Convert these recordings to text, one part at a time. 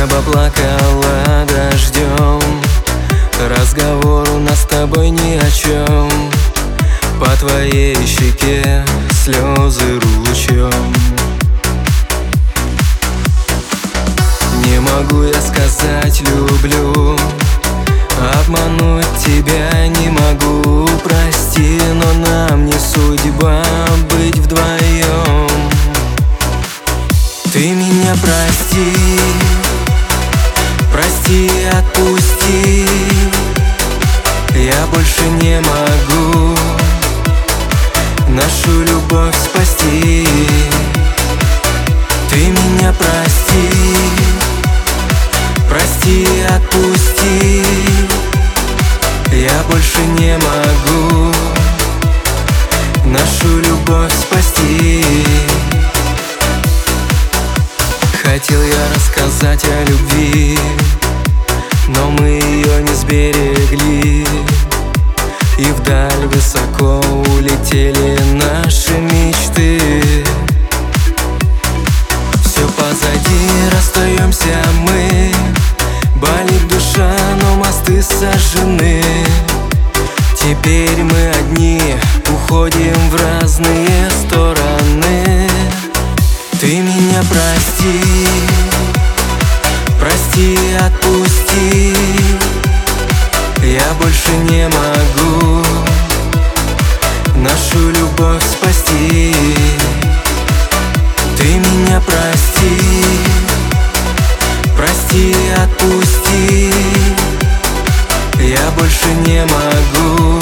Небо плакало дождем, разговор у нас с тобой ни о чем. По твоей щеке слезы ручьем. Не могу я сказать люблю, обмануть тебя не могу, прости, но нам не судьба быть вдвоем. Ты меня прости, прости и отпусти, я больше не могу нашу любовь спасти. Ты меня прости, прости и отпусти, я больше не могу нашу любовь спасти. Хотел я рассказать о любви, но мы ее не сберегли, и вдаль высоко улетели наши мечты. Все позади, расстаемся мы, болит душа, но мосты сожжены. Теперь мы одни, уходим в разные стороны. Ты меня прости, прости и отпусти, я больше не могу нашу любовь спасти. Ты меня прости, прости и отпусти, я больше не могу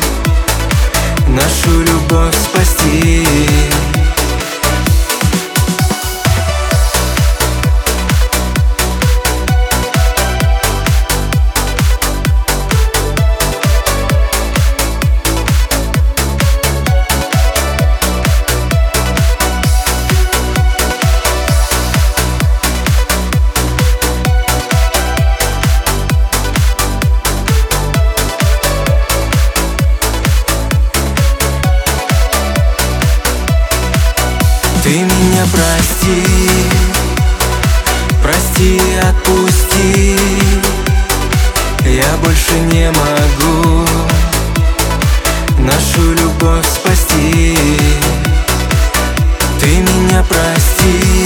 нашу любовь спасти. Ты меня прости, прости и отпусти, я больше не могу нашу любовь спасти. Ты меня прости,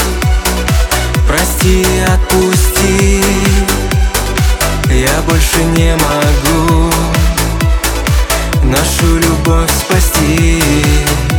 прости и отпусти, я больше не могу нашу любовь спасти.